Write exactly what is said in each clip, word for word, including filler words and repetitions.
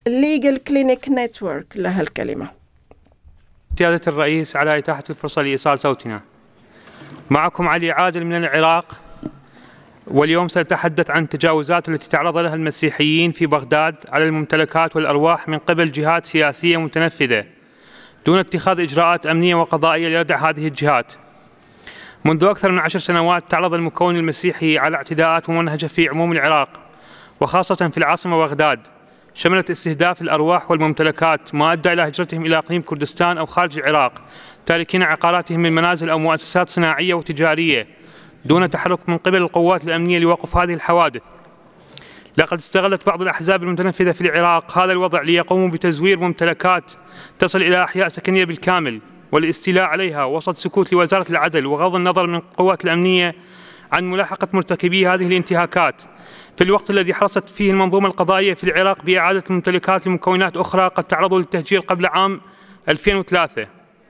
Legal Clinic Network لها الكلمة. سيادة الرئيس على إتاحة الفرصة لإيصال صوتنا. معكم علي عادل من العراق، واليوم سأتحدث عن التجاوزات التي تعرض لها المسيحيين في بغداد على الممتلكات والأرواح من قبل جهات سياسية متنفذة دون اتخاذ إجراءات أمنية وقضائية لردع هذه الجهات. منذ أكثر من عشر سنوات تعرض المكون المسيحي على اعتداءات ممنهجة في عموم العراق وخاصة في العاصمة بغداد، شملت استهداف الأرواح والممتلكات، ما أدى إلى هجرتهم إلى إقليم كردستان أو خارج العراق، تاركين عقاراتهم من منازل أو مؤسسات صناعية وتجارية دون تحرك من قبل القوات الأمنية لوقف هذه الحوادث. لقد استغلت بعض الأحزاب المتنفذة في العراق هذا الوضع ليقوموا بتزوير ممتلكات تصل إلى أحياء سكنية بالكامل والاستيلاء عليها وسط سكوت لوزارة العدل وغض النظر من القوات الأمنية عن ملاحقة مرتكبي هذه الانتهاكات، في الوقت الذي حرصت فيه المنظومة القضائية في العراق بإعادة الممتلكات لمكونات أخرى قد تعرضوا للتهجير قبل عام ألفين وثلاثة.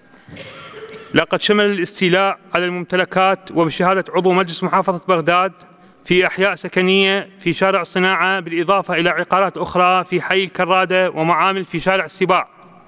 لقد شمل الاستيلاء على الممتلكات وبشهادة عضو مجلس محافظة بغداد في أحياء سكنية في شارع الصناعة، بالإضافة إلى عقارات أخرى في حي الكرادة ومعامل في شارع السباع.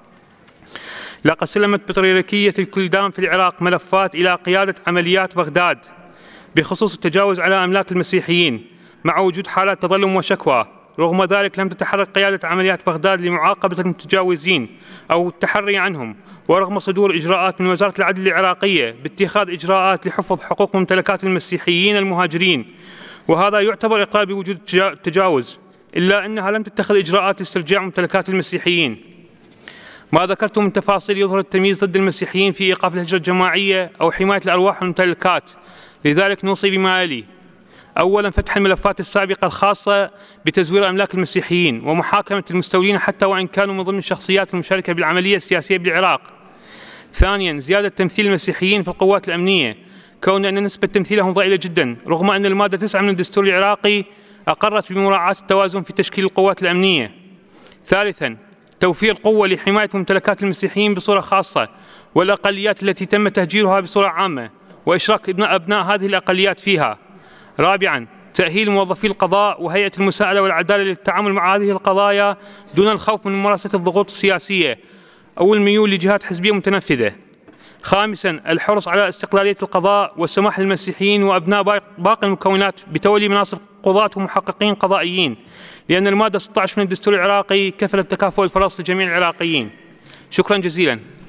لقد سلمت بطريركية الكلدان في العراق ملفات إلى قيادة عمليات بغداد بخصوص التجاوز على أملاك المسيحيين مع وجود حالات تظلم وشكوى. رغم ذلك لم تتحرك قيادة عمليات بغداد لمعاقبة المتجاوزين أو التحري عنهم، ورغم صدور إجراءات من وزارة العدل العراقية باتخاذ إجراءات لحفظ حقوق ممتلكات المسيحيين المهاجرين، وهذا يعتبر إقرار بوجود التجاوز، إلا أنها لم تتخذ إجراءات لاسترجاع ممتلكات المسيحيين. ما ذكرت من تفاصيل يظهر التمييز ضد المسيحيين في إيقاف الهجرة الجماعية أو حماية الأرواح والممتلكات. لذلك نوصي بما يلي: أولا، فتح الملفات السابقة الخاصة بتزوير أملاك المسيحيين ومحاكمة المستولين حتى وإن كانوا من ضمن الشخصيات المشاركة بالعملية السياسية بالعراق. ثانيا، زيادة تمثيل المسيحيين في القوات الأمنية، كون أن نسبة تمثيلهم ضئيلة جدا، رغم أن المادة تسعة من الدستور العراقي أقرت بمراعاة التوازن في تشكيل القوات الأمنية. ثالثا، توفير قوة لحماية ممتلكات المسيحيين بصورة خاصة والأقليات التي تم تهجيرها بصورة عامة وإشراك أبناء هذه الأقليات فيها. رابعا، تأهيل موظفي القضاء وهيئة المساءلة والعدالة للتعامل مع هذه القضايا دون الخوف من ممارسة الضغوط السياسية أو الميول لجهات حزبية متنفذة. خامسا، الحرص على استقلالية القضاء والسماح للمسيحيين وأبناء باقي المكونات بتولي مناصب قضاة ومحققين قضائيين، لأن المادة ستة عشر من الدستور العراقي كفلت تكافؤ الفرص لجميع العراقيين. شكرا جزيلا.